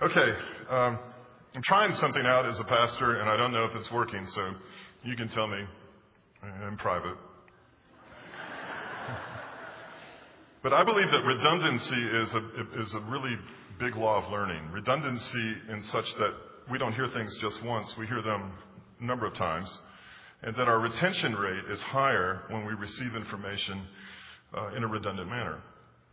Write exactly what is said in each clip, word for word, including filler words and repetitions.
Okay, um, I'm trying something out as a pastor, and I don't know if it's working, so you can tell me in private. But I believe that redundancy is a, is a really big law of learning. Redundancy in such that we don't hear things just once, we hear them a number of times, and that our retention rate is higher when we receive information uh, in a redundant manner.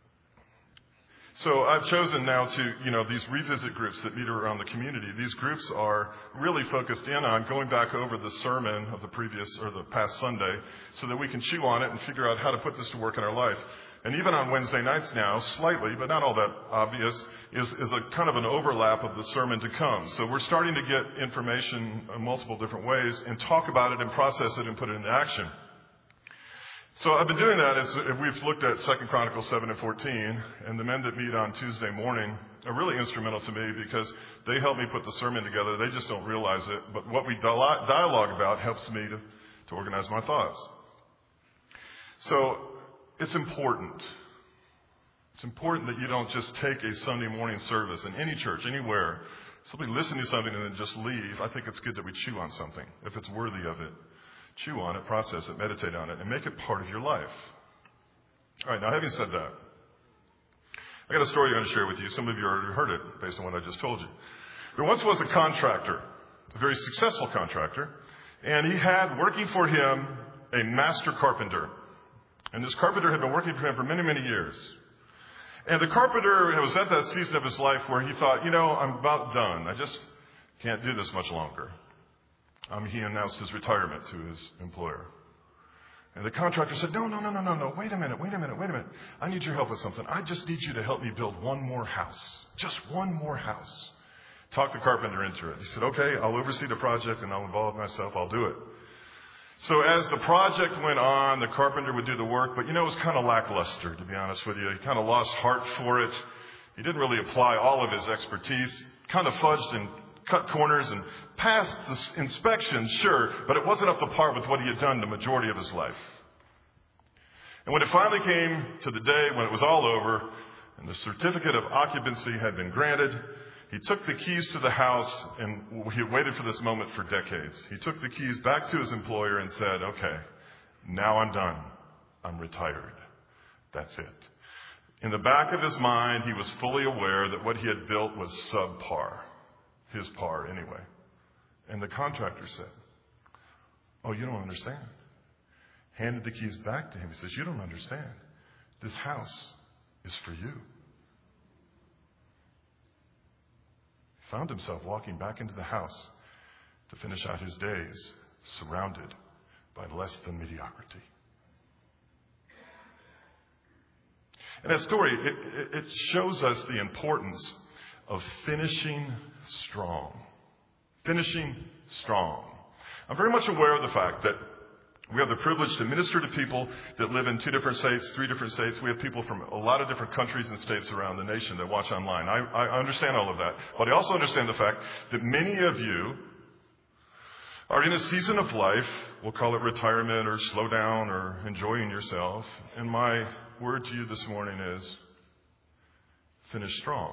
So I've chosen now to, you know, these revisit groups that meet around the community. These groups are really focused in on going back over the sermon of the previous or the past Sunday so that we can chew on it and figure out how to put this to work in our life. And even on Wednesday nights now, slightly, but not all that obvious, is, is a kind of an overlap of the sermon to come. So we're starting to get information in multiple different ways and talk about it and process it and put it into action. So I've been doing that as we've looked at Second Chronicles seven and fourteen, and the men that meet on Tuesday morning are really instrumental to me because they help me put the sermon together. They just don't realize it, but what we dialogue about helps me to, to organize my thoughts. So it's important. It's important that you don't just take a Sunday morning service in any church, anywhere, simply listen to something and then just leave. I think it's good that we chew on something if it's worthy of it. Chew on it, process it, meditate on it, and make it part of your life. All right, now having said that, I got a story I'm going to share with you. Some of you already heard it based on what I just told you. There once was a contractor, a very successful contractor, and he had working for him a master carpenter. And this carpenter had been working for him for many, many years. And the carpenter was at that season of his life where he thought, you know, I'm about done. I just can't do this much longer. Um, he announced his retirement to his employer. And the contractor said, no, no, no, no, no, no, wait a minute, wait a minute, wait a minute. I need your help with something. I just need you to help me build one more house. Just one more house. Talked the carpenter into it. He said, okay, I'll oversee the project and I'll involve myself. I'll do it. So as the project went on, the carpenter would do the work, but you know, it was kind of lackluster, to be honest with you. He kind of lost heart for it. He didn't really apply all of his expertise, kind of fudged and cut corners and passed the inspection, sure, but it wasn't up to par with what he had done the majority of his life. And when it finally came to the day when it was all over and the certificate of occupancy had been granted, he took the keys to the house, and he had waited for this moment for decades. He took the keys back to his employer and said, okay, now I'm done. I'm retired. That's it. In the back of his mind, he was fully aware that what he had built was subpar. His par, anyway. And the contractor said, oh, you don't understand. Handed the keys back to him. He says, you don't understand. This house is for you. He found himself walking back into the house to finish out his days, surrounded by less than mediocrity. And that story, it, it shows us the importance of finishing strong. Finishing strong. I'm very much aware of the fact that we have the privilege to minister to people that live in two different states, three different states. We have people from a lot of different countries and states around the nation that watch online. I, I understand all of that. But I also understand the fact that many of you are in a season of life, we'll call it retirement or slow down or enjoying yourself. And my word to you this morning is finish strong.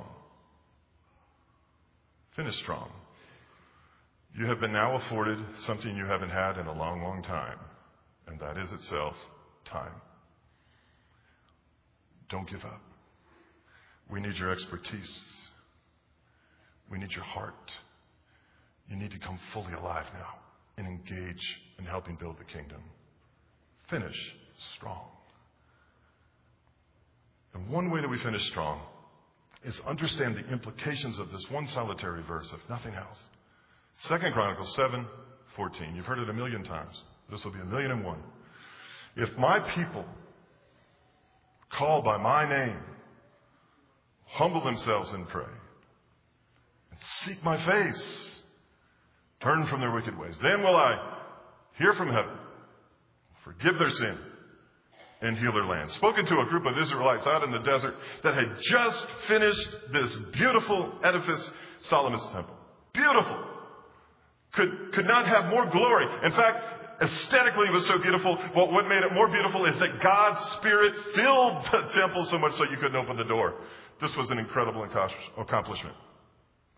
Finish strong. You have been now afforded something you haven't had in a long, long time, and that is itself time. Don't give up. We need your expertise. We need your heart. You need to come fully alive now and engage in helping build the kingdom. Finish strong. And one way that we finish strong is understand the implications of this one solitary verse, if nothing else. Second Chronicles seven fourteen. You've heard it a million times. This will be a million and one. If my people, called by my name, humble themselves and pray, and seek my face, turn from their wicked ways, then will I hear from heaven, forgive their sin, and heal their land. Spoken to a group of Israelites out in the desert that had just finished this beautiful edifice, Solomon's temple. Beautiful. Could, could not have more glory. In fact, aesthetically it was so beautiful. Well, what made it more beautiful is that God's Spirit filled the temple so much so you couldn't open the door. This was an incredible accomplishment.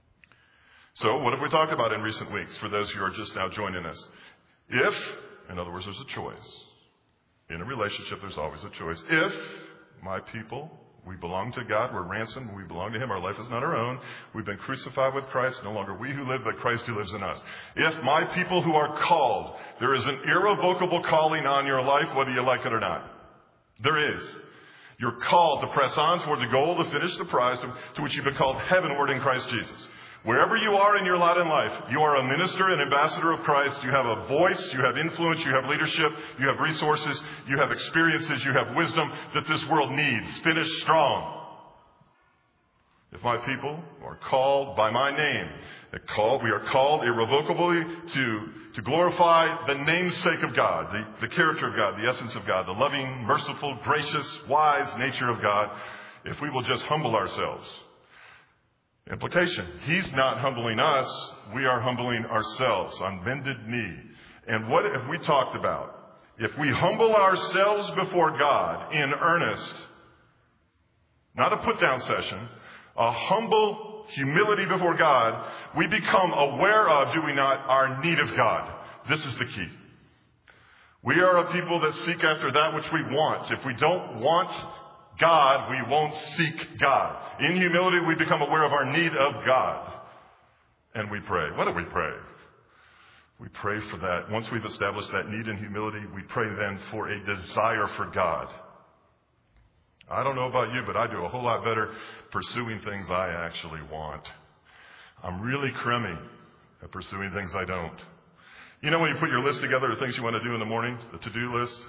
So what have we talked about in recent weeks for those who are just now joining us? If, in other words, there's a choice. In a relationship, there's always a choice. If my people, we belong to God, we're ransomed, we belong to Him, our life is not our own, we've been crucified with Christ, no longer we who live, but Christ who lives in us. If my people who are called, there is an irrevocable calling on your life, whether you like it or not. There is. You're called to press on toward the goal, to finish the prize, to, to which you've been called heavenward in Christ Jesus. Wherever you are in your lot in life, you are a minister, an ambassador of Christ. You have a voice, you have influence, you have leadership, you have resources, you have experiences, you have wisdom that this world needs. Finish strong. If my people are called by my name, called, we are called irrevocably to, to glorify the namesake of God, the, the character of God, the essence of God, the loving, merciful, gracious, wise nature of God, if we will just humble ourselves. Implication, He's not humbling us, we are humbling ourselves on bended knee. And what have we talked about? If we humble ourselves before God in earnest, not a put-down session, a humble humility before God, we become aware of, do we not, our need of God. This is the key. We are a people that seek after that which we want. If we don't want God, we won't seek God. In humility, we become aware of our need of God. And we pray. What do we pray? We pray for that. Once we've established that need in humility, we pray then for a desire for God. I don't know about you, but I do a whole lot better pursuing things I actually want. I'm really crummy at pursuing things I don't. You know when you put your list together of things you want to do in the morning, the to-do list?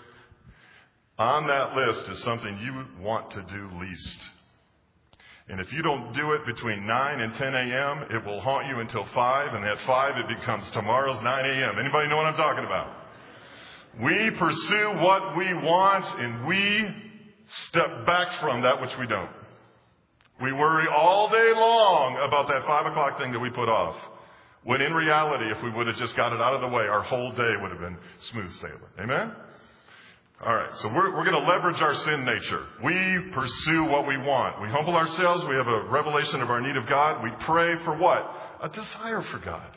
On that list is something you want to do least. And if you don't do it between nine and ten a.m., it will haunt you until five, and at five it becomes tomorrow's nine a.m. Anybody know what I'm talking about? We pursue what we want, and we step back from that which we don't. We worry all day long about that five o'clock thing that we put off, when in reality, if we would have just got it out of the way, our whole day would have been smooth sailing. Amen? All right, so we're, we're going to leverage our sin nature. We pursue what we want. We humble ourselves. We have a revelation of our need of God. We pray for what? A desire for God.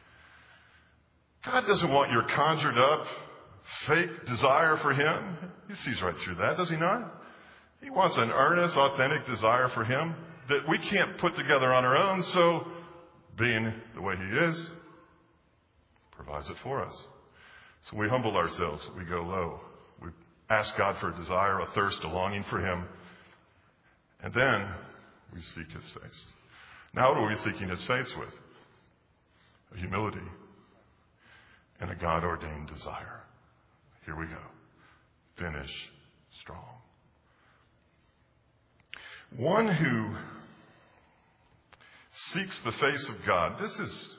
God doesn't want your conjured up, fake desire for Him. He sees right through that, does He not? He wants an earnest, authentic desire for Him that we can't put together on our own. So, being the way He is, provides it for us. So we humble ourselves. We go low. We ask God for a desire, a thirst, a longing for Him. And then we seek His face. Now what are we seeking His face with? A humility and a God-ordained desire. Here we go. Finish strong. One who seeks the face of God. This is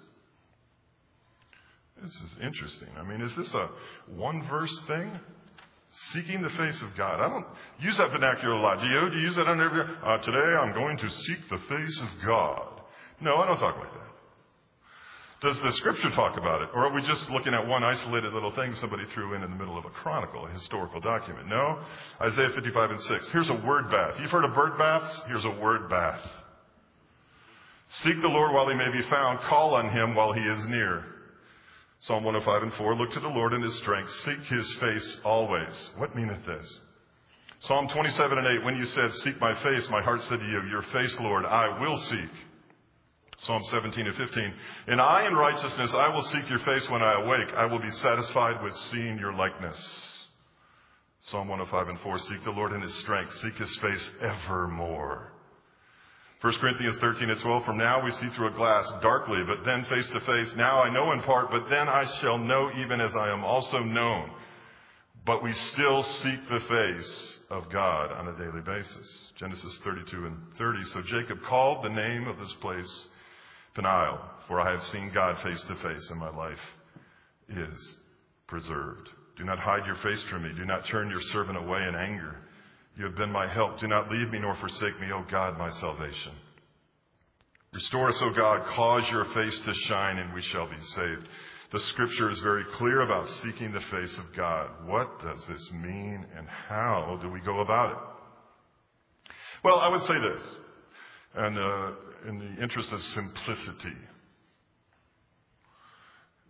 this is interesting. I mean, is this a one-verse thing? Seeking the face of God. I don't use that vernacular a lot. Do you? Do you use that on every? Uh, today I'm going to seek the face of God. No, I don't talk like that. Does the Scripture talk about it? Or are we just looking at one isolated little thing somebody threw in in the middle of a chronicle, a historical document? No. Isaiah fifty-five and six. Here's a word bath. You've heard of bird baths? Here's a word bath. Seek the Lord while He may be found. Call on Him while He is near. Psalm one oh five and four. Look to the Lord in His strength. Seek His face always. What meaneth this? Psalm twenty-seven and eight. When you said, seek my face, my heart said to you, your face, Lord, I will seek. Psalm seventeen and fifteen. And I in righteousness, I will seek your face when I awake. I will be satisfied with seeing your likeness. Psalm one oh five and four. Seek the Lord in His strength. Seek His face evermore. First Corinthians thirteen and twelve. From now we see through a glass darkly, but then face to face. Now I know in part, but then I shall know even as I am also known. But we still seek the face of God on a daily basis. Genesis thirty-two and thirty. So Jacob called the name of this place Peniel, for I have seen God face to face, and my life is preserved. Do not hide your face from me. Do not turn your servant away in anger. You have been my help. Do not leave me nor forsake me, O God, my salvation. Restore us, O God. Cause your face to shine, and we shall be saved. The Scripture is very clear about seeking the face of God. What does this mean, and how do we go about it? Well, I would say this, and uh, in the interest of simplicity,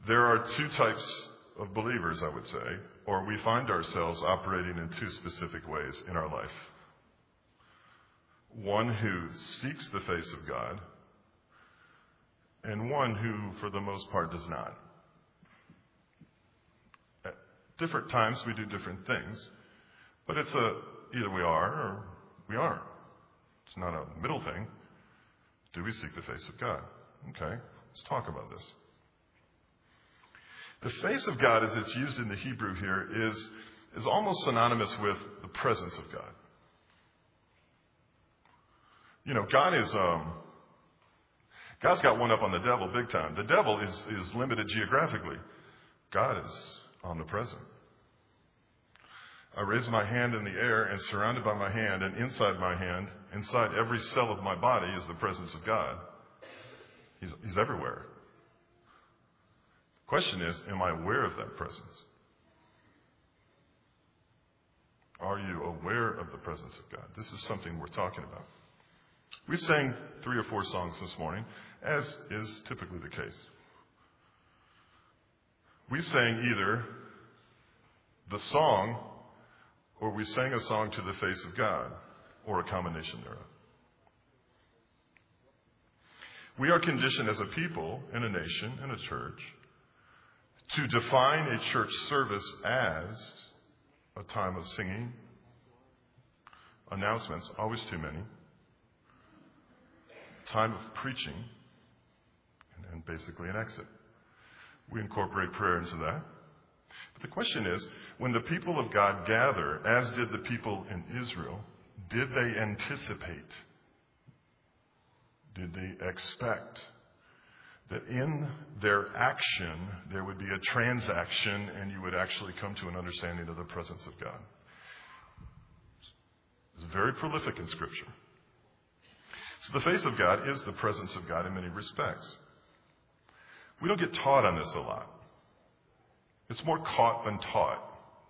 There are two types of believers, I would say, or we find ourselves operating in two specific ways in our life. One who seeks the face of God, and one who, for the most part, does not. At different times, we do different things, but it's a either we are or we aren't. It's not a middle thing. Do we seek the face of God? Okay, let's talk about this. The face of God, as it's used in the Hebrew here, is, is almost synonymous with the presence of God. You know, God is, um, God's got one up on the devil big time. The devil is, is limited geographically. God is omnipresent. I raise my hand in the air, and surrounded by my hand, and inside my hand, inside every cell of my body, is the presence of God. He's, he's everywhere. The question is, am I aware of that presence? Are you aware of the presence of God? This is something we're talking about. We sang three or four songs this morning, as is typically the case. We sang either the song, or we sang a song to the face of God, or a combination thereof. We are conditioned as a people, in a nation, in a church, to define a church service as a time of singing, announcements, always too many, time of preaching, and then basically an exit. We incorporate prayer into that. But the question is, when the people of God gather, as did the people in Israel, did they anticipate? Did they expect that in their action there would be a transaction and you would actually come to an understanding of the presence of God? It's very prolific in Scripture. So the face of God is the presence of God in many respects. We don't get taught on this a lot. It's more caught than taught.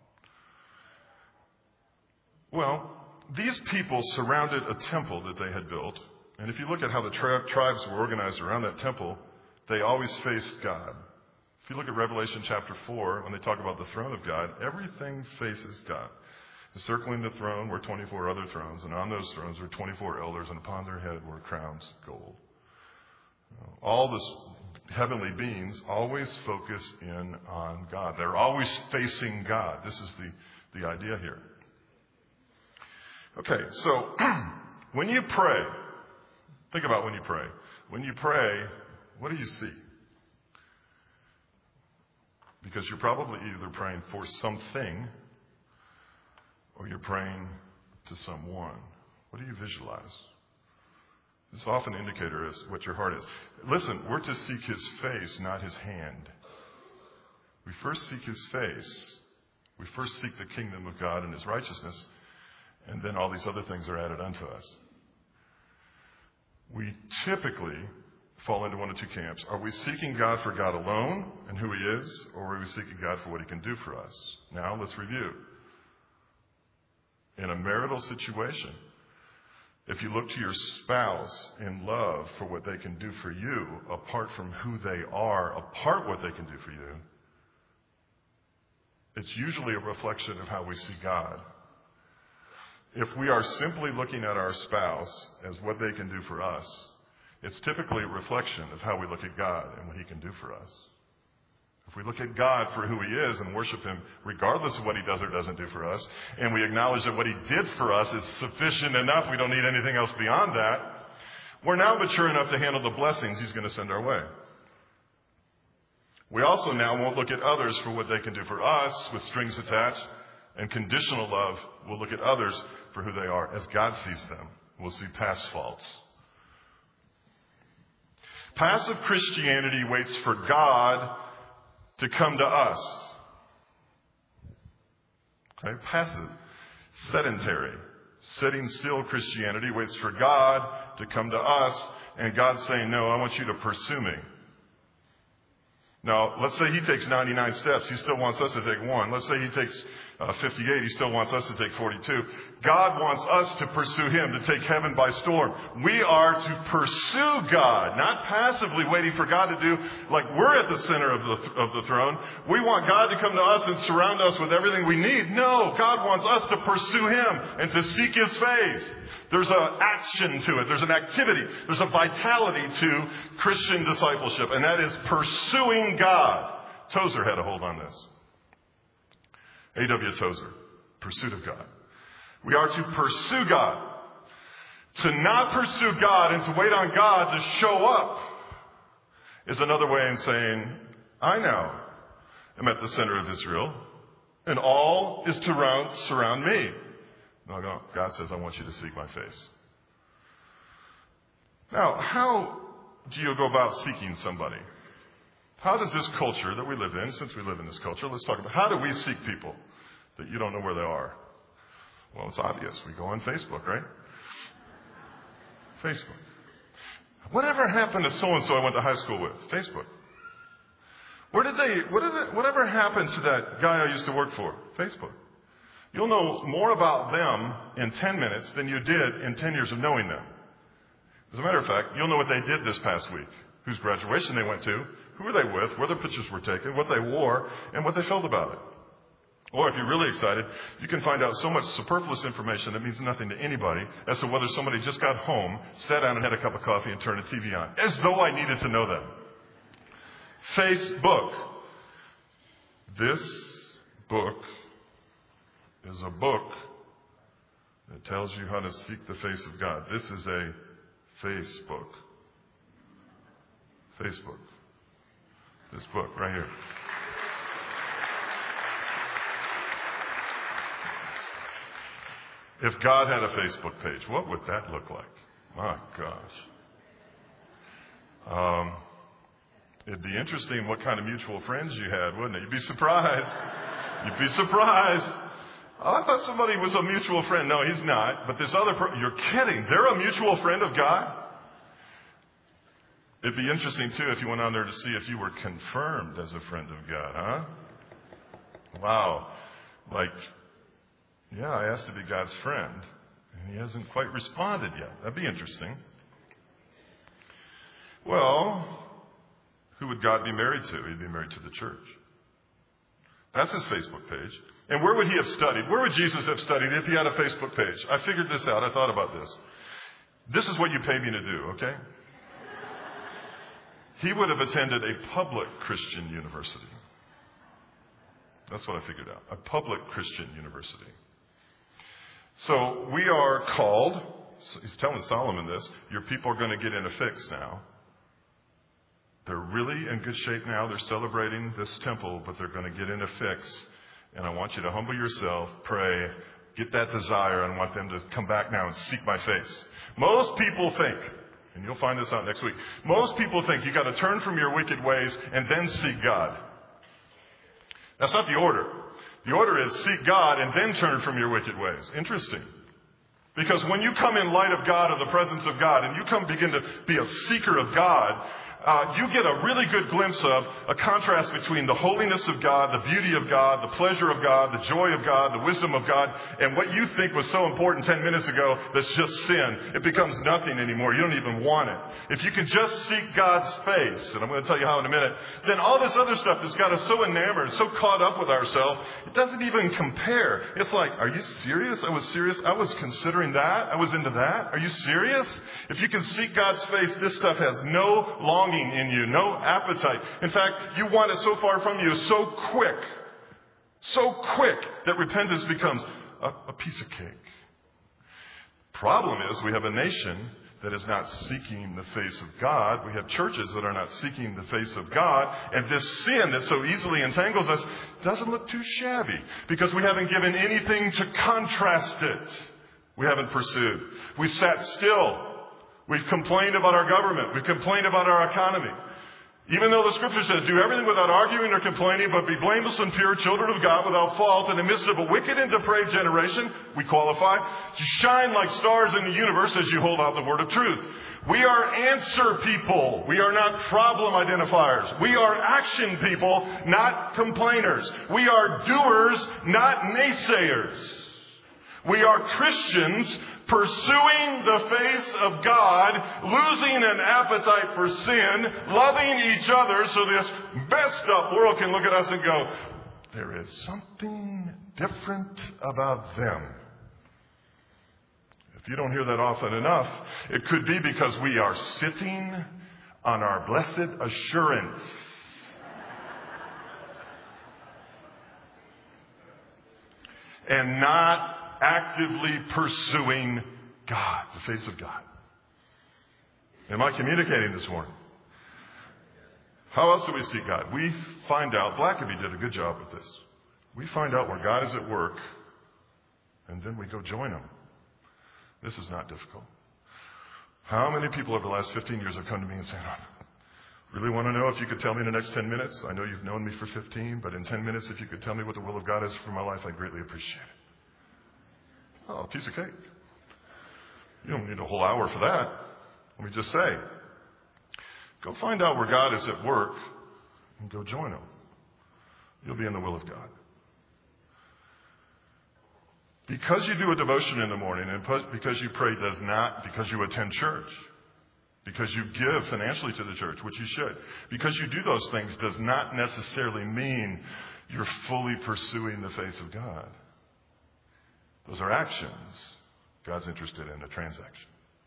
Well, these people surrounded a temple that they had built. And if you look at how the tri- tribes were organized around that temple, they always faced God. If you look at Revelation chapter four, when they talk about the throne of God, everything faces God. Encircling the throne were twenty-four other thrones, and on those thrones were twenty-four elders, and upon their head were crowns of gold. All the heavenly beings always focus in on God. They're always facing God. This is the, the idea here. Okay, so when you pray, think about when you pray. When you pray, what do you see? Because you're probably either praying for something or you're praying to someone. What do you visualize? It's often an indicator as what your heart is. Listen, we're to seek His face, not His hand. We first seek His face. We first seek the kingdom of God and His righteousness, and then all these other things are added unto us. We typically fall into one of two camps. Are we seeking God for God alone and who He is, or are we seeking God for what He can do for us? Now, let's review. In a marital situation, if you look to your spouse in love for what they can do for you, apart from who they are, apart what they can do for you, it's usually a reflection of how we see God. If we are simply looking at our spouse as what they can do for us, it's typically a reflection of how we look at God and what He can do for us. If we look at God for who He is and worship Him regardless of what He does or doesn't do for us, and we acknowledge that what He did for us is sufficient enough, we don't need anything else beyond that, we're now mature enough to handle the blessings He's going to send our way. We also now won't look at others for what they can do for us with strings attached, and conditional love will look at others for who they are as God sees them. We'll see past faults. Passive Christianity waits for God to come to us. Okay, passive, sedentary, sitting still Christianity waits for God to come to us, and God's saying, no, I want you to pursue me. Now, let's say He takes ninety-nine steps. He still wants us to take one. Let's say He takes uh, fifty-eight. He still wants us to take forty-two. God wants us to pursue Him, to take heaven by storm. We are to pursue God, not passively waiting for God to do like we're at the center of the, of the throne. We want God to come to us and surround us with everything we need. No, God wants us to pursue Him and to seek His face. There's an action to it. There's an activity. There's a vitality to Christian discipleship, and that is pursuing God. Tozer had a hold on this. A W Tozer, Pursuit of God. We are to pursue God. To not pursue God and to wait on God to show up is another way in saying, I now am at the center of Israel, and all is to surround, surround me. No, no, God says, I want you to seek my face. Now, how do you go about seeking somebody? How does this culture that we live in, since we live in this culture, let's talk about how do we seek people that you don't know where they are? Well, it's obvious. We go on Facebook, right? Facebook. Whatever happened to so-and-so I went to high school with? Facebook. Where did they, what did they, whatever happened to that guy I used to work for? Facebook. You'll know more about them in ten minutes than you did in ten years of knowing them. As a matter of fact, you'll know what they did this past week, whose graduation they went to, who were they with, where their pictures were taken, what they wore, and what they felt about it. Or if you're really excited, you can find out so much superfluous information that means nothing to anybody as to whether somebody just got home, sat down and had a cup of coffee and turned the T V on, as though I needed to know them. Facebook. This book is a book that tells you how to seek the face of God. This is a Facebook. Facebook. This book right here. If God had a Facebook page, what would that look like? My gosh. Um, it'd be interesting what kind of mutual friends you had, wouldn't it? You'd be surprised. You'd be surprised. Oh, I thought somebody was a mutual friend. No, he's not. But this other person, you're kidding. They're a mutual friend of God? It'd be interesting, too, if you went on there to see if you were confirmed as a friend of God, huh? Wow. Like, yeah, I asked to be God's friend, and he hasn't quite responded yet. That'd be interesting. Well, who would God be married to? He'd be married to the church. That's his Facebook page. And where would he have studied? Where would Jesus have studied if he had a Facebook page? I figured this out. I thought about this. This is what you pay me to do, okay? He would have attended a public Christian university. That's what I figured out. A public Christian university. So we are called, he's telling Solomon this, your people are going to get in a fix now. They're really in good shape now. They're celebrating this temple, but they're going to get in a fix. And I want you to humble yourself, pray, get that desire. I want them to come back now and seek my face. Most people think, and you'll find this out next week, most people think you got to turn from your wicked ways and then seek God. That's not the order. The order is seek God and then turn from your wicked ways. Interesting. Because when you come in light of God or the presence of God and you come begin to be a seeker of God, Uh, you get a really good glimpse of a contrast between the holiness of God, the beauty of God, the pleasure of God, the joy of God, the wisdom of God, and what you think was so important ten minutes ago that's just sin. It becomes nothing anymore. You don't even want it. If you can just seek God's face, and I'm going to tell you how in a minute, then all this other stuff that's got us so enamored, so caught up with ourselves, it doesn't even compare. It's like, are you serious? I was serious. I was considering that. I was into that. Are you serious? If you can seek God's face, this stuff has no longing in you, no appetite. In fact, you want it so far from you, so quick, so quick that repentance becomes a, a piece of cake. Problem is, we have a nation that is not seeking the face of God. We have churches that are not seeking the face of God. And this sin that so easily entangles us doesn't look too shabby because we haven't given anything to contrast it. We haven't pursued. We've sat still. We've complained about our government. We've complained about our economy. Even though the scripture says, do everything without arguing or complaining, but be blameless and pure, children of God without fault, in the midst of a wicked and depraved generation, we qualify to shine like stars in the universe as you hold out the word of truth. We are answer people. We are not problem identifiers. We are action people, not complainers. We are doers, not naysayers. We are Christians pursuing the face of God, losing an appetite for sin, loving each other so this messed up world can look at us and go, there is something different about them. If you don't hear that often enough, it could be because we are sitting on our blessed assurance. And not actively pursuing God, the face of God. Am I communicating this morning? How else do we seek God? We find out, Blackaby did a good job with this. We find out where God is at work, and then we go join Him. This is not difficult. How many people over the last fifteen years have come to me and said, I really want to know if you could tell me in the next ten minutes. I know you've known me for fifteen, but in ten minutes, if you could tell me what the will of God is for my life, I'd greatly appreciate it. Oh, a piece of cake. You don't need a whole hour for that. Let me just say, go find out where God is at work and go join Him. You'll be in the will of God. Because you do a devotion in the morning and because you pray does not, because you attend church, because you give financially to the church, which you should, because you do those things does not necessarily mean you're fully pursuing the face of God. Those are actions. God's interested in a transaction.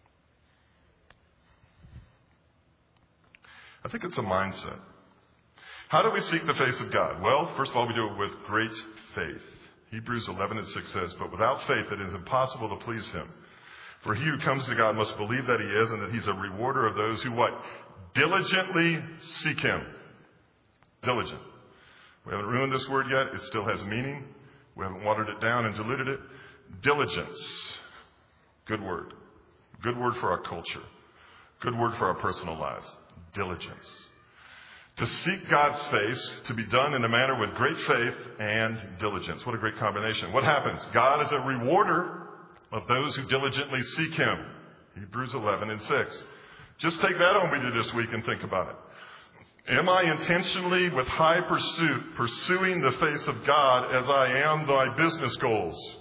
I think it's a mindset. How do we seek the face of God? Well, first of all, we do it with great faith. Hebrews eleven and six says, but without faith it is impossible to please Him. For he who comes to God must believe that He is and that He's a rewarder of those who what? Diligently seek Him. Diligent. We haven't ruined this word yet. It still has meaning. We haven't watered it down and diluted it. Diligence. Good word. Good word for our culture. Good word for our personal lives. Diligence. To seek God's face, to be done in a manner with great faith and diligence. What a great combination. What happens? God is a rewarder of those who diligently seek Him. Hebrews eleven and six. Just take that on with you this week and think about it. Am I intentionally, with high pursuit, pursuing the face of God as I am thy business goals?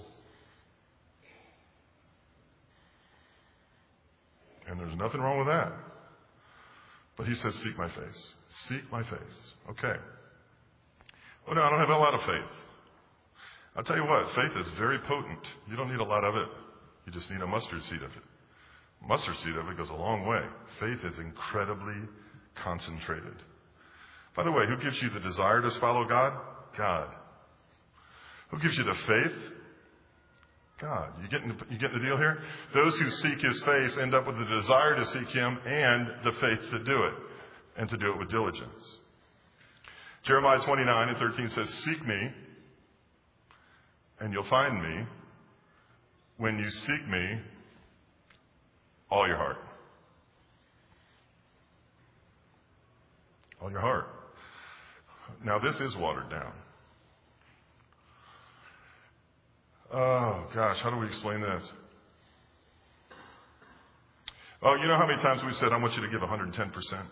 And there's nothing wrong with that. But He says, seek my face. Seek my face. Okay. Well, no, I don't have a lot of faith. I'll tell you what, faith is very potent. You don't need a lot of it. You just need a mustard seed of it. Mustard seed of it goes a long way. Faith is incredibly concentrated. By the way, who gives you the desire to follow God? God. Who gives you the faith? God. You getting the, you getting the deal here? Those who seek His face end up with the desire to seek Him and the faith to do it. And to do it with diligence. Jeremiah twenty-nine and thirteen says, seek me, and you'll find me when you seek me all your heart. All your heart. Now this is watered down. Oh gosh, how do we explain this? Oh, you know how many times we've said, I want you to give one hundred ten percent?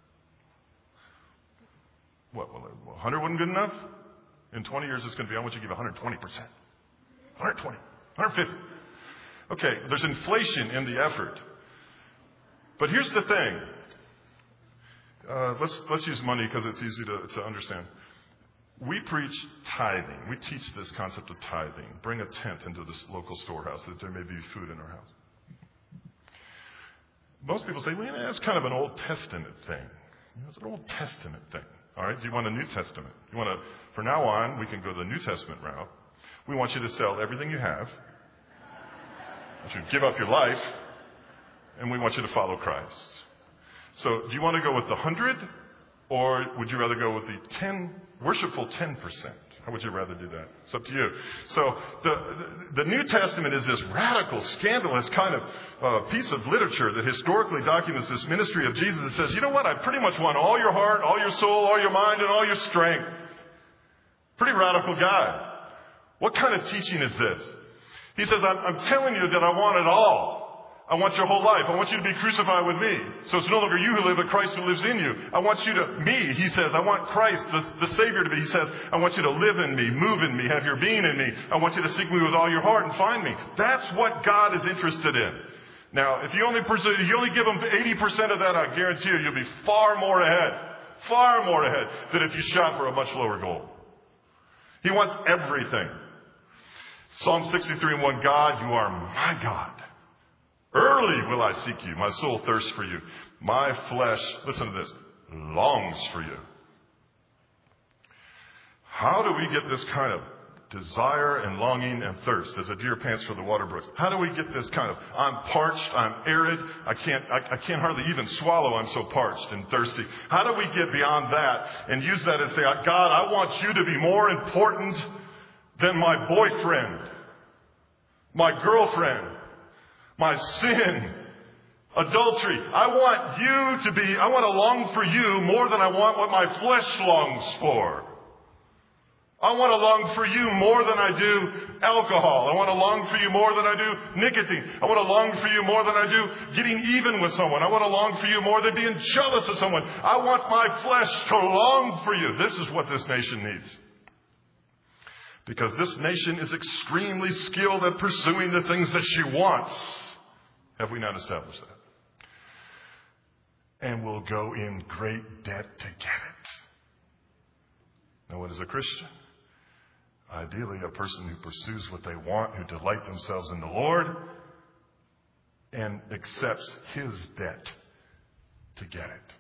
What, well, one hundred wasn't good enough? In twenty years, it's going to be, I want you to give one hundred twenty percent. one hundred twenty, one hundred fifty. Okay, there's inflation in the effort. But here's the thing. Uh, let's let's use money because it's easy to, to understand. We preach tithing. We teach this concept of tithing. Bring a tenth into this local storehouse that there may be food in our house. Most people say, well, that's kind of an Old Testament thing. You know, it's an Old Testament thing. All right, do you want a New Testament? You want to, from now on, we can go the New Testament route. We want you to sell everything you have. We want you to give up your life. And we want you to follow Christ. So do you want to go with the hundred? Or would you rather go with the ten, worshipful ten percent? How would you rather do that? It's up to you. So the, the, the New Testament is this radical, scandalous kind of uh, piece of literature that historically documents this ministry of Jesus. It says, you know what? I pretty much want all your heart, all your soul, all your mind, and all your strength. Pretty radical guy. What kind of teaching is this? He says, I'm, I'm telling you that I want it all. I want your whole life. I want you to be crucified with me. So it's no longer you who live, but Christ who lives in you. I want you to, me, he says, I want Christ, the, the Savior to be. He says, I want you to live in me, move in me, have your being in me. I want you to seek me with all your heart and find me. That's what God is interested in. Now, if you only pursue, if you only give him eighty percent of that, I guarantee you, you'll be far more ahead. Far more ahead than if you shot for a much lower goal. He wants everything. Psalm sixty-three and one, God, you are my God. Early will I seek you. My soul thirsts for you. My flesh, listen to this, longs for you. How do we get this kind of desire and longing and thirst as a deer pants for the water brooks? How do we get this kind of, I'm parched, I'm arid, I can't, I, I can't hardly even swallow, I'm so parched and thirsty. How do we get beyond that and use that and say, God, I want you to be more important than my boyfriend, my girlfriend, my sin, adultery. I want you to be, I want to long for you more than I want what my flesh longs for. I want to long for you more than I do alcohol. I want to long for you more than I do nicotine. I want to long for you more than I do getting even with someone. I want to long for you more than being jealous of someone. I want my flesh to long for you. This is what this nation needs. Because this nation is extremely skilled at pursuing the things that she wants. Have we not established that? And will go in great debt to get it. Now, what is a Christian? Ideally, a person who pursues what they want, who delight themselves in the Lord, and accepts his debt to get it.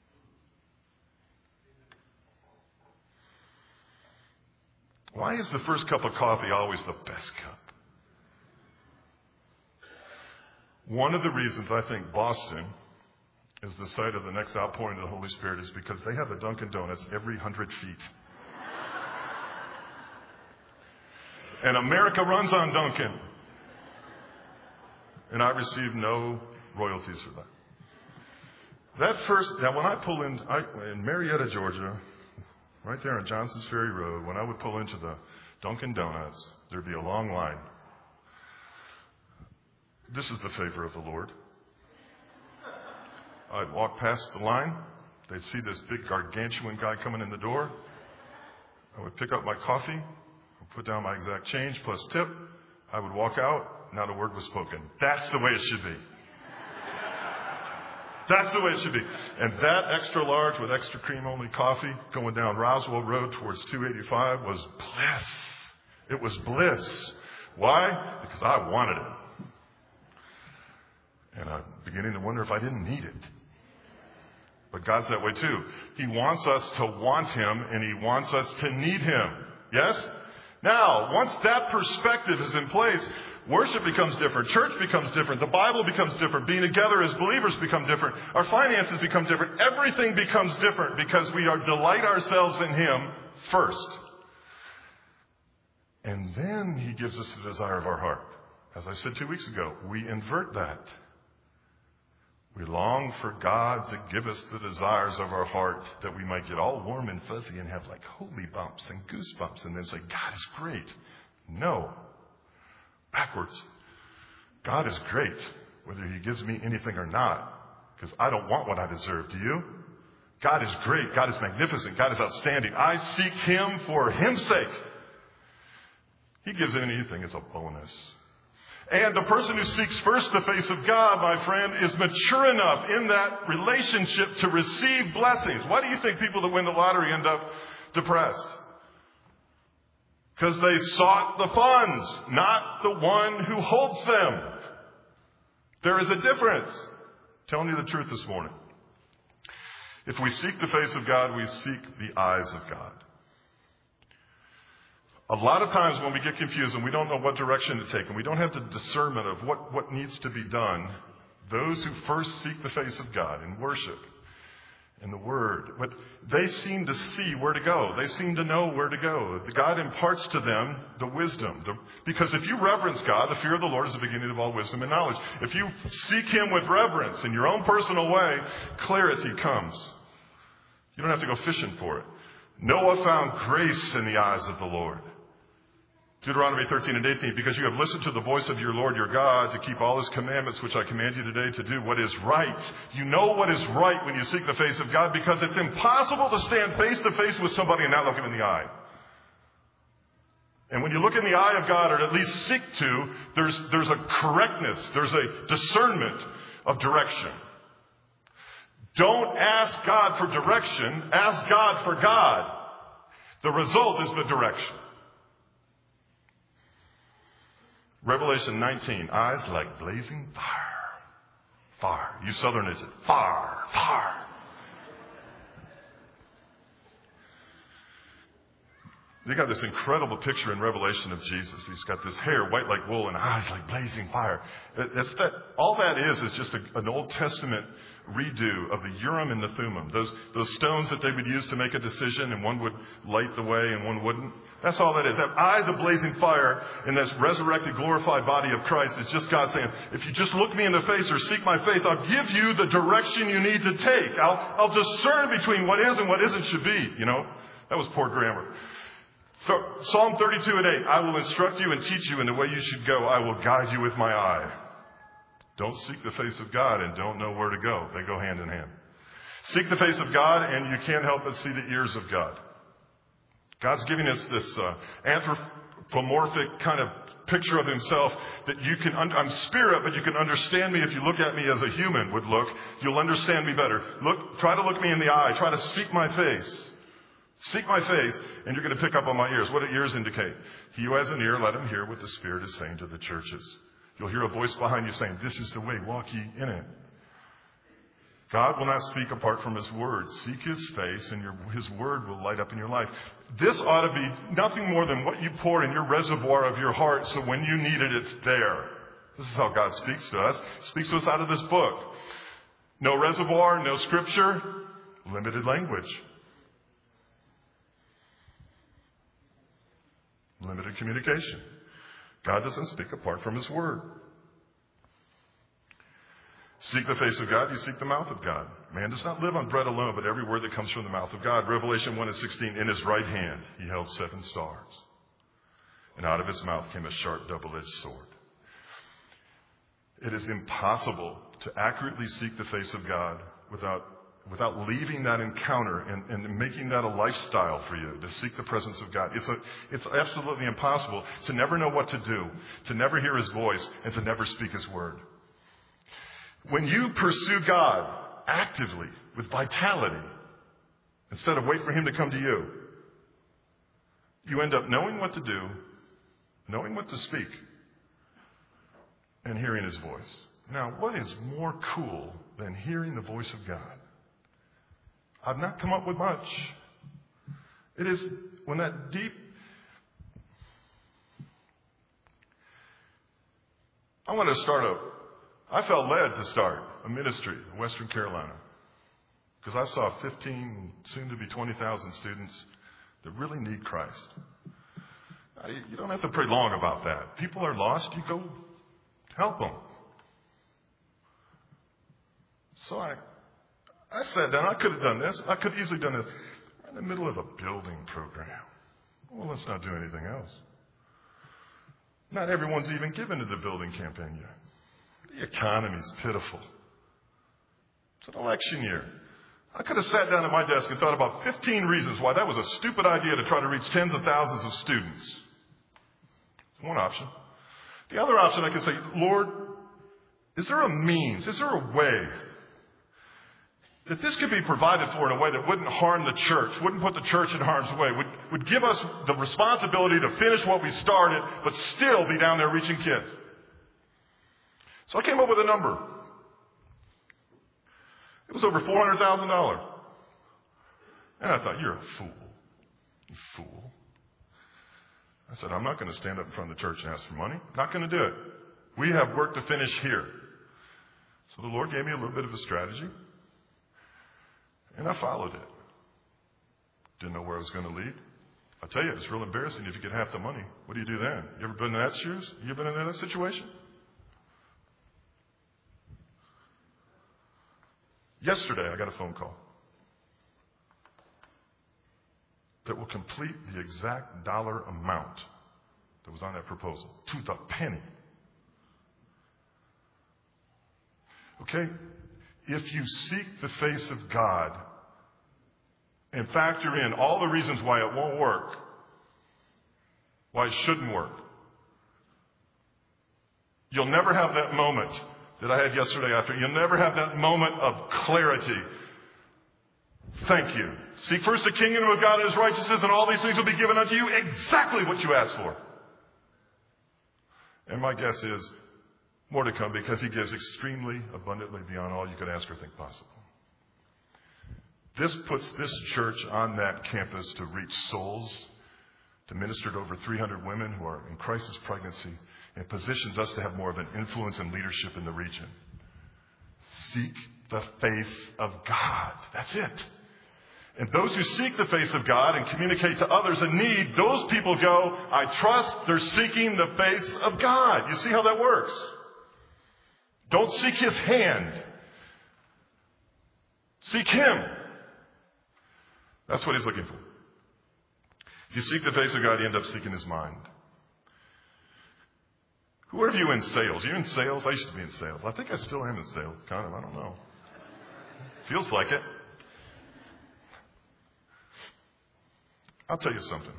Why is the first cup of coffee always the best cup? One of the reasons I think Boston is the site of the next outpouring of the Holy Spirit is because they have a Dunkin' Donuts every hundred feet. And America runs on Dunkin'. And I receive no royalties for that. That first, now when I pull in, I, in Marietta, Georgia, right there on Johnson's Ferry Road, when I would pull into the Dunkin' Donuts, there'd be a long line. This is the favor of the Lord. I'd walk past the line. They'd see this big gargantuan guy coming in the door. I would pick up my coffee, put down my exact change plus tip. I would walk out. Not a word was spoken. That's the way it should be. That's the way it should be. And that extra large with extra cream only coffee going down Roswell Road towards two eighty-five was bliss. It was bliss. Why? Because I wanted it. And I'm beginning to wonder if I didn't need it. But God's that way too. He wants us to want Him and He wants us to need Him. Yes? Now, once that perspective is in place, worship becomes different. Church becomes different. The Bible becomes different. Being together as believers become different. Our finances become different. Everything becomes different because we are delight ourselves in Him first. And then He gives us the desire of our heart. As I said two weeks ago, we invert that. We long for God to give us the desires of our heart that we might get all warm and fuzzy and have like holy bumps and goosebumps and then say, God is great. No. Backwards. God is great, whether He gives me anything or not, because I don't want what I deserve. Do you? God is great. God is magnificent. God is outstanding. I seek Him for His sake. He gives anything as a bonus. And the person who seeks first the face of God, my friend, is mature enough in that relationship to receive blessings. Why do you think people that win the lottery end up depressed? Because they sought the funds, not the one who holds them. There is a difference. I'm telling you the truth this morning. If we seek the face of God, we seek the eyes of God. A lot of times when we get confused and we don't know what direction to take and we don't have the discernment of what, what needs to be done, those who first seek the face of God in worship and the Word. But they seem to see where to go. They seem to know where to go. God imparts to them the wisdom. The, because if you reverence God, the fear of the Lord is the beginning of all wisdom and knowledge. If you seek Him with reverence in your own personal way, clarity comes. You don't have to go fishing for it. Noah found grace in the eyes of the Lord. Deuteronomy thirteen and eighteen, because you have listened to the voice of your Lord your God to keep all His commandments, which I command you today to do what is right. You know what is right when you seek the face of God, because it's impossible to stand face to face with somebody and not look Him in the eye. And when you look in the eye of God, or at least seek to, there's, there's a correctness, there's a discernment of direction. Don't ask God for direction, ask God for God. The result is the direction. Revelation nineteen, eyes like blazing fire. Fire. You Southerners, it's fire, fire. They got this incredible picture in Revelation of Jesus. He's got this hair white like wool and eyes like blazing fire. It's that, all that is is just a, an Old Testament redo of the Urim and the Thummim. Those, those stones that they would use to make a decision, and one would light the way and one wouldn't. That's all that is. That eyes of blazing fire in this resurrected, glorified body of Christ is just God saying, if you just look me in the face or seek my face, I'll give you the direction you need to take. I'll, I'll discern between what is and what isn't should be. You know, that was poor grammar. Psalm thirty-two and eight, I will instruct you and teach you in the way you should go. I will guide you with my eye. Don't seek the face of God and don't know where to go. They go hand in hand. Seek the face of God and you can't help but see the ears of God. God's giving us this uh, anthropomorphic kind of picture of Himself that you can, un- I'm spirit, but you can understand me if you look at me as a human would look. You'll understand me better. Look, try to look me in the eye. Try to seek my face. Seek my face, and you're going to pick up on my ears. What do ears indicate? He who has an ear, let him hear what the Spirit is saying to the churches. You'll hear a voice behind you saying, this is the way, walk ye in it. God will not speak apart from His Word. Seek His face, and your, His Word will light up in your life. This ought to be nothing more than what you pour in your reservoir of your heart, so when you need it, it's there. This is how God speaks to us. He speaks to us out of this book. No reservoir, no scripture, limited language. Limited communication. God doesn't speak apart from His Word. Seek the face of God, you seek the mouth of God. Man does not live on bread alone, but every word that comes from the mouth of God. Revelation one and sixteen, in His right hand He held seven stars, and out of His mouth came a sharp double-edged sword. It is impossible to accurately seek the face of God without without leaving that encounter and, and making that a lifestyle for you, to seek the presence of God. It's a, it's absolutely impossible to never know what to do, to never hear His voice, and to never speak His word. When you pursue God actively, with vitality, instead of wait for Him to come to you, you end up knowing what to do, knowing what to speak, and hearing His voice. Now, what is more cool than hearing the voice of God? I've not come up with much. It is when that deep... I want to start a... I felt led to start a ministry in Western Carolina because I saw fifteen, soon to be twenty thousand students that really need Christ. Now, you don't have to pray long about that. People are lost. You go help them. So I... I sat down. I could have done this. I could have easily done this. We're in the middle of a building program. Well, let's not do anything else. Not everyone's even given to the building campaign yet. The economy's pitiful. It's an election year. I could have sat down at my desk and thought about fifteen reasons why that was a stupid idea to try to reach tens of thousands of students. It's one option. The other option, I could say, Lord, is there a means? Is there a way that this could be provided for in a way that wouldn't harm the church, wouldn't put the church in harm's way, would, would give us the responsibility to finish what we started, but still be down there reaching kids? So I came up with a number. It was over four hundred thousand dollars. And I thought, you're a fool. You fool. I said, I'm not going to stand up in front of the church and ask for money. Not going to do it. We have work to finish here. So the Lord gave me a little bit of a strategy. And I followed it. Didn't know where it was going to lead. I tell you, it's real embarrassing if you get half the money. What do you do then? You ever been in that shoes? You ever been in that situation? Yesterday, I got a phone call that will complete the exact dollar amount that was on that proposal, to the penny. Okay? If you seek the face of God and factor in all the reasons why it won't work, why it shouldn't work, you'll never have that moment that I had yesterday after. You'll never have that moment of clarity. Thank you. Seek first the kingdom of God and his righteousness, and all these things will be given unto you, exactly what you asked for. And my guess is more to come, because he gives extremely abundantly beyond all you could ask or think possible. This puts this church on that campus to reach souls, to minister to over three hundred women who are in crisis pregnancy, and positions us to have more of an influence and leadership in the region. Seek the face of God. That's it. And those who seek the face of God and communicate to others in need, those people go, I trust they're seeking the face of God. You see how that works? Don't seek his hand. Seek him. That's what he's looking for. If you seek the face of God, you end up seeking his mind. Who are you in sales? Are you in sales? I used to be in sales. I think I still am in sales, kind of. I don't know. Feels like it. I'll tell you something.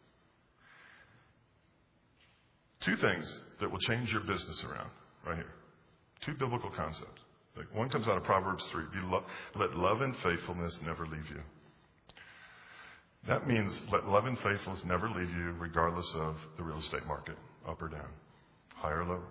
Two things that will change your business around, right here. Two biblical concepts. One comes out of Proverbs three. Be lo- let love and faithfulness never leave you. That means let love and faithfulness never leave you, regardless of the real estate market, up or down, high or low.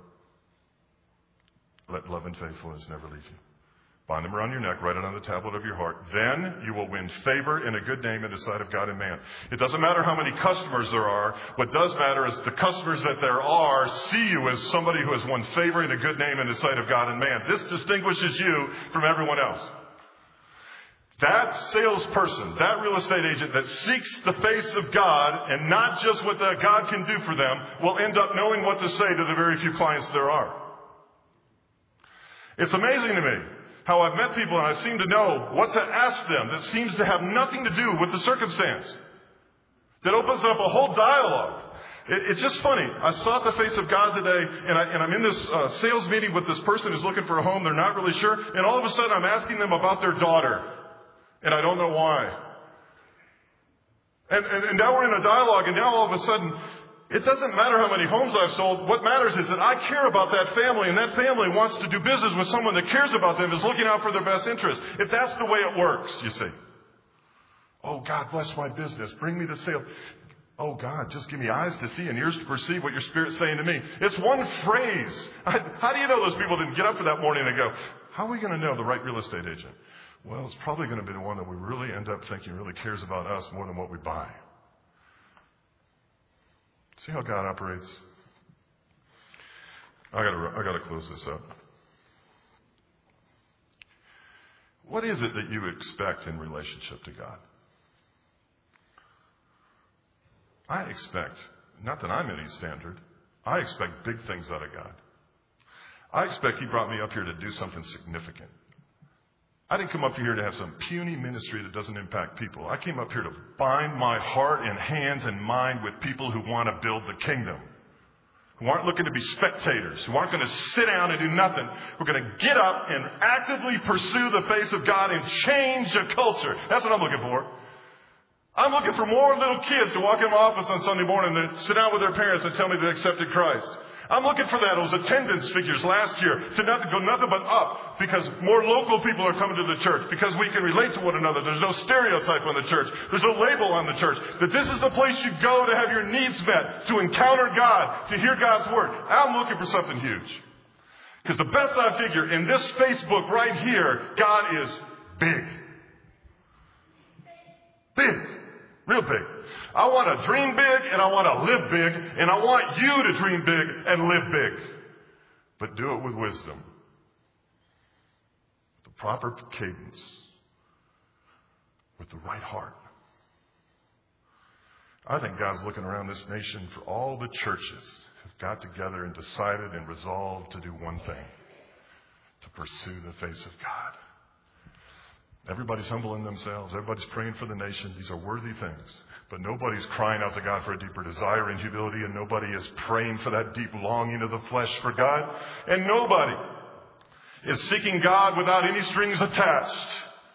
Let love and faithfulness never leave you. Bind them around your neck, write it on the tablet of your heart. Then you will win favor and a good name in the sight of God and man. It doesn't matter how many customers there are. What does matter is the customers that there are see you as somebody who has won favor and a good name in the sight of God and man. This distinguishes you from everyone else. That salesperson, that real estate agent that seeks the face of God and not just what the God can do for them, will end up knowing what to say to the very few clients there are. It's amazing to me how I've met people and I seem to know what to ask them that seems to have nothing to do with the circumstance. That opens up a whole dialogue. It, it's just funny. I sought the face of God today, and, I, and I'm in this uh, sales meeting with this person who's looking for a home. They're not really sure. And all of a sudden I'm asking them about their daughter. And I don't know why. And, and, and now we're in a dialogue, and now all of a sudden, it doesn't matter how many homes I've sold. What matters is that I care about that family, and that family wants to do business with someone that cares about them, is looking out for their best interest. If that's the way it works, you see. Oh, God, bless my business. Bring me the sale. Oh, God, just give me eyes to see and ears to perceive what your Spirit's saying to me. It's one phrase. I, how do you know those people didn't get up for that morning and go, how are we going to know the right real estate agent? Well, it's probably going to be the one that we really end up thinking really cares about us more than what we buy. See how God operates? I gotta, I gotta close this up. What is it that you expect in relationship to God? I expect, not that I'm any standard, I expect big things out of God. I expect he brought me up here to do something significant. I didn't come up here to have some puny ministry that doesn't impact people. I came up here to bind my heart and hands and mind with people who want to build the kingdom, who aren't looking to be spectators, who aren't going to sit down and do nothing. We're going to get up and actively pursue the face of God and change a culture. That's what I'm looking for. I'm looking for more little kids to walk in my office on Sunday morning and sit down with their parents and tell me they accepted Christ. I'm looking for that. Those attendance figures last year to nothing, go nothing but up, because more local people are coming to the church, because we can relate to one another. There's no stereotype on the church. There's no label on the church. That this is the place you go to have your needs met, to encounter God, to hear God's word. I'm looking for something huge. Because the best I figure, in this Facebook right here, God is big. Big. Real big. I want to dream big, and I want to live big, and I want you to dream big and live big. But do it with wisdom. The proper cadence. with the right heart. I think God's looking around this nation for all the churches who've got together and decided and resolved to do one thing, to pursue the face of God. Everybody's humbling themselves. Everybody's praying for the nation. These are worthy things. But nobody's crying out to God for a deeper desire and humility, and nobody is praying for that deep longing of the flesh for God. And nobody is seeking God without any strings attached,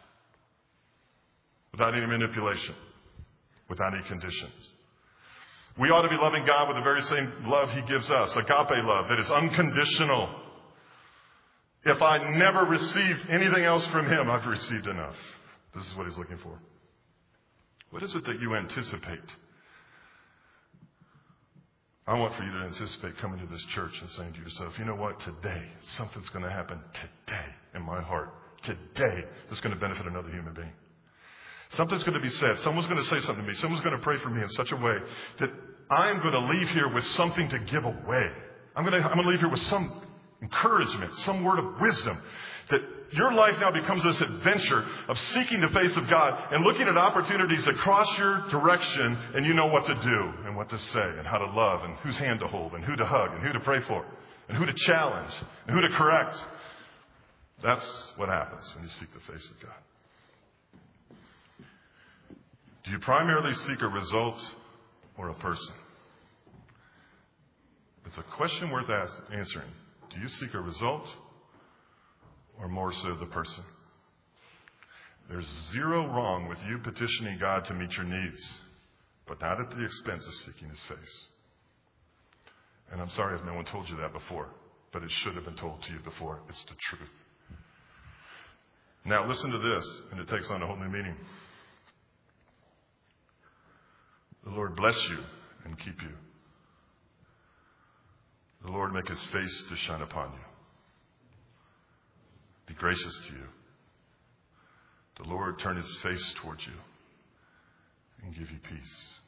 without any manipulation, without any conditions. We ought to be loving God with the very same love He gives us, agape love, that is unconditional. If I never received anything else from Him, I've received enough. This is what He's looking for. What is it that you anticipate? I want for you to anticipate coming to this church and saying to yourself, you know what, today, something's going to happen today in my heart. Today, that's going to benefit another human being. Something's going to be said. Someone's going to say something to me. Someone's going to pray for me in such a way that I'm going to leave here with something to give away. I'm going to, I'm going to leave here with some encouragement, some word of wisdom, that your life now becomes this adventure of seeking the face of God and looking at opportunities that cross your direction, and you know what to do and what to say and how to love and whose hand to hold and who to hug and who to pray for and who to challenge and who to correct. That's what happens when you seek the face of God. Do you primarily seek a result or a person? It's a question worth ask, answering. Do you seek a result or more so the person? There's zero wrong with you petitioning God to meet your needs, but not at the expense of seeking His face. And I'm sorry if no one told you that before, but it should have been told to you before. It's the truth. Now listen to this, and it takes on a whole new meaning. The Lord bless you and keep you. The Lord make His face to shine upon you. Be gracious to you. The Lord turn His face towards you and give you peace.